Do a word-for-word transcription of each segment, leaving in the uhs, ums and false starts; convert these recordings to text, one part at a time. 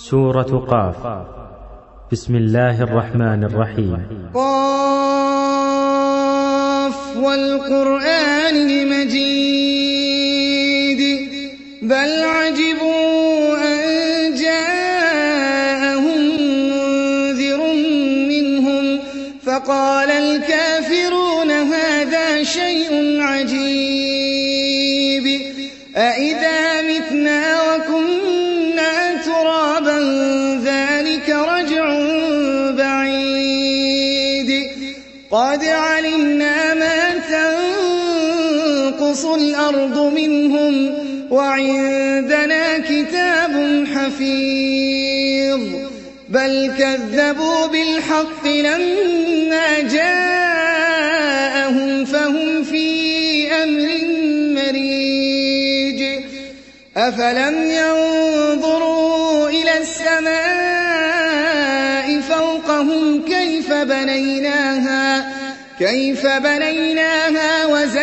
سورة قاف. بسم الله الرحمن الرحيم. قاف والقرآن المجيد بل عجبوا أن جاءهم منذر منهم فقال الكافرون هذا شيء عجيب أإذا متنا وكنا ترابا ذلك رجع بعيد قد علمنا ما تنقص الأرض منهم وعندنا كتاب حفيظ بل كذبوا بالحق لما جاءهم فهم في أمر مريج أفلم ينظروا إلى السماء فوقهم كيف بنيناها كيف بنيناها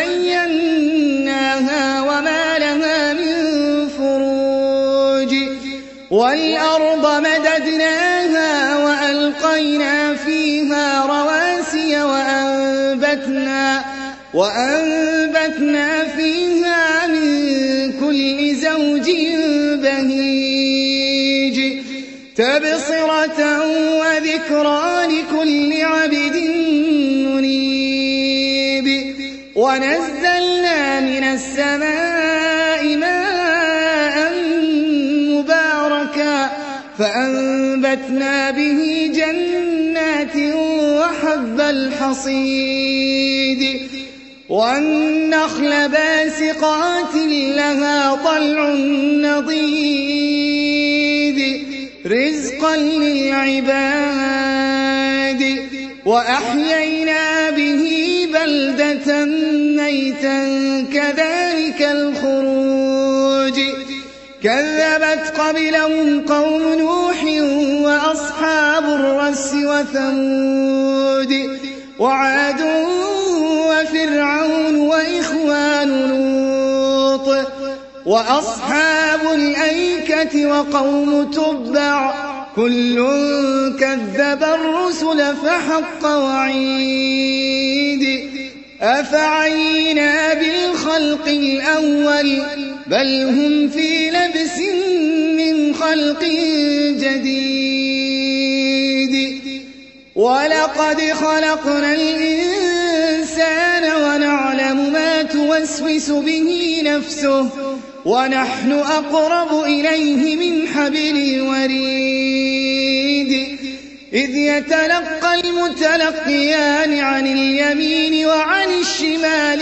وزيناها وما لها من فروج والأرض مددناها وألقينا فيها رواسي وأنبتنا وأنبتنا فيها من كل زوج بهيج تبصرة وذكرى لكل عبد منيب ونزلنا من السماء ماء مباركا فأنبتنا به جنات وحب الحصيد والنخل باسقات لها طلع نضيد رزقا للعباد وأحيينا به بلدة ميتا كذلك الخروج كذبت قبلهم قوم نوح وأصحاب الرس وثمود وعاد وفرعون وإخوان لوط وأصحاب الأيكة وقوم تبع كل كذب الرسل فحق وعيد أفعينا بالخلق الأول بل هم في لبس من خلق جديد ولقد خلقنا الإنسان ونعلم ما توسوس به نفسه ونحن أقرب إليه من حبل الوريد إذ يتلقى المتلقيان عن اليمين وعن الشمال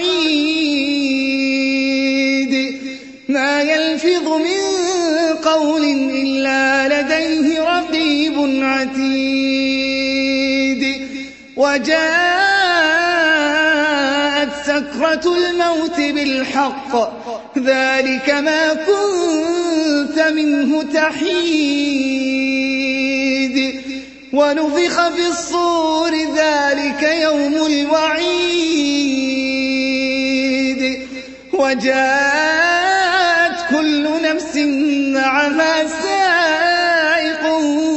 قعيد ما يلفظ من قول إلا لديه رقيب عتيد وجاءت سكرة الموت بالحق ذلك ما كنت منه تحيد ونفخ في الصور ذلك يوم الوعيد وجاءت كل نفس معها سائق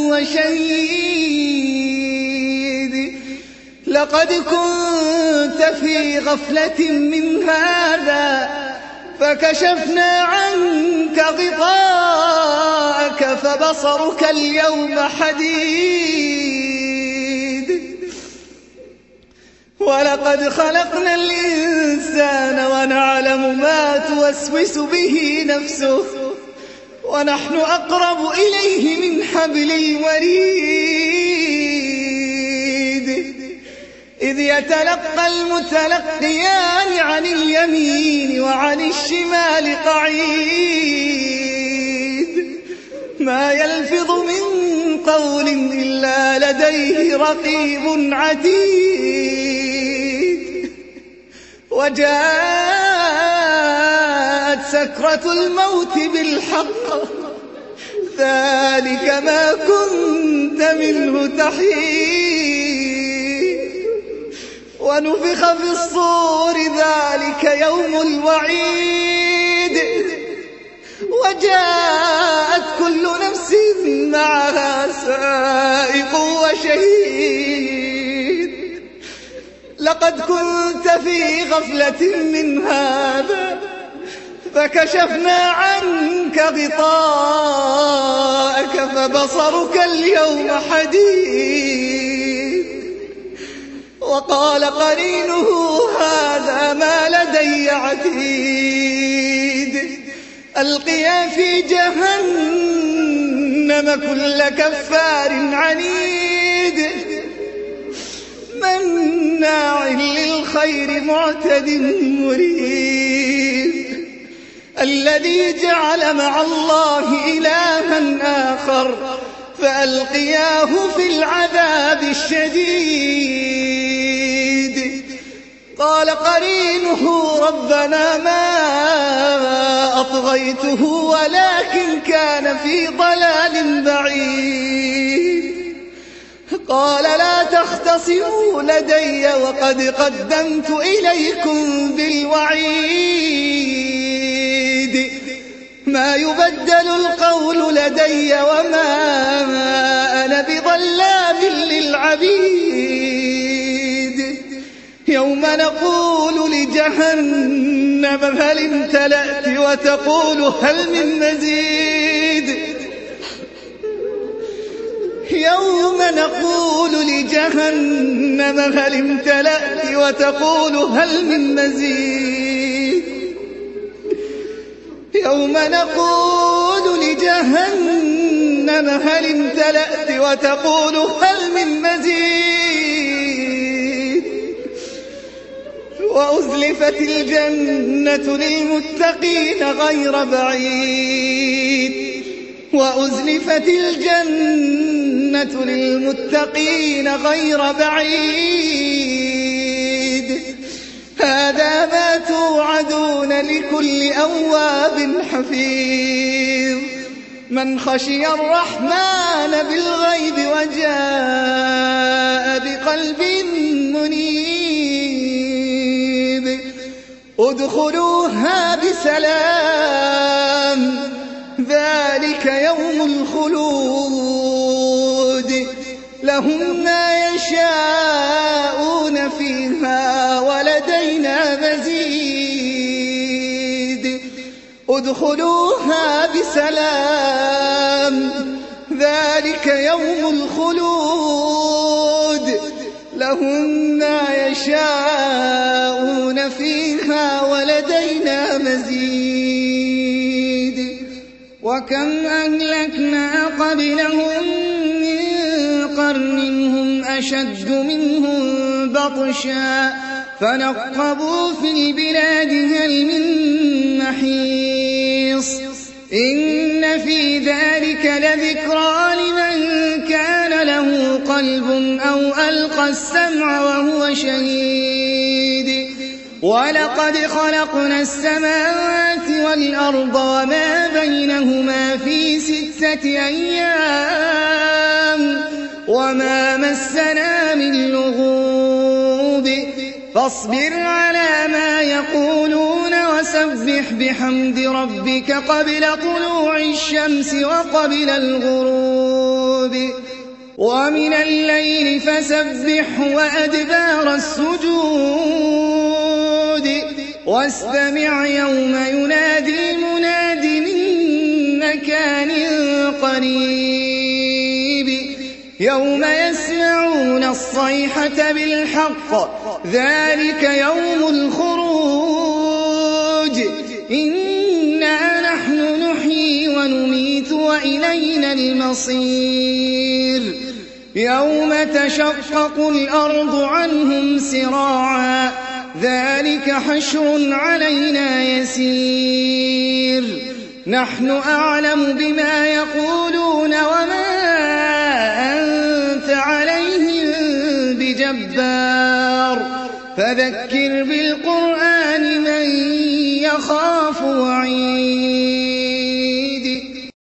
وشهيد لقد كنت في غفلة من هذا فكشفنا عنك غطاءك فبصرك اليوم حديد ولقد خلقنا الإنسان ونعلم ما توسوس به نفسه ونحن أقرب إليه من حبل الوريد إذ يتلقى المتلقيان عن اليمين وعن الشمال قعيد ما يلفظ من قول إلا لديه رقيب عتيد وجاءت سكرة الموت بالحق ذلك ما كنت منه تحيد ونفخ في الصور ذلك يوم الوعيد وجاءت كل نفس سائق وشهيد. لقد كنت في غفلة من هذا فكشفنا عنك غطاءك فبصرك اليوم حديد. وقال قرينه هذا ما لدي عتيد. ألقيا في جهنم كل كفار عنيد مناع للخير معتد مريب. الذي جعل مع الله إلها آخر فألقياه في العذاب الشديد. قال قرينه ربنا ما أطغيته ولكن كان في ضلال بعيد. قال لا تختصموا لدي وقد قدمت إليكم بالوعيد. ما يبدل القول لدي وما أنا بظلام للعبيد. يوم نقول لجهنم هل امتلأت وتقول هل من مزيد. يوم نقول لجهنم هل امتلأت وتقول هل من مزيد. يوم نقول لجهنم هل امتلأت وتقول هل من مزيد. وأزلفت الجنة للمتقين غير بعيد. وأزلفت الجنة للمتقين غير بعيد. هذا ما توعدون لكل أواب حفيظ. من خشي الرحمن بالغيب وجاء بقلب منيب. ادخلوها بسلام ذلك يوم الخلود. لهم ما يشاءون فيها ولدينا مزيد. ادخلوها بسلام ذلك يوم الخلود. لهم ما يشاءون فيها ولدينا مزيد. وكم أهلكنا قبلهم من قرن هم أشد منهم بطشا فنقبوا في البلاد هل من محيص. إن في ذلك لذكرى لمن كان له قلب أو ألقى السمع وهو شهيد. ولقد خلقنا السماوات والأرض وما بينهما في ستة أيام وما مسنا من لغوب. فاصبر على ما يقولون وسبح بحمد ربك قبل طلوع الشمس وقبل الغروب. ومن الليل فسبحه وأدبار السجود. واستمع يوم ينادي المناد من مكان قريب. يوم يسمعون الصيحة بالحق ذلك يوم الخروج. إنا نحن نحيي ونميت وإلينا المصير. يوم تشقق الأرض عنهم سراعا ذلك حشر علينا يسير. نحن أعلم بما يقولون وما أنت عليهم بجبار. فذكر بالقرآن من يخاف وعيد.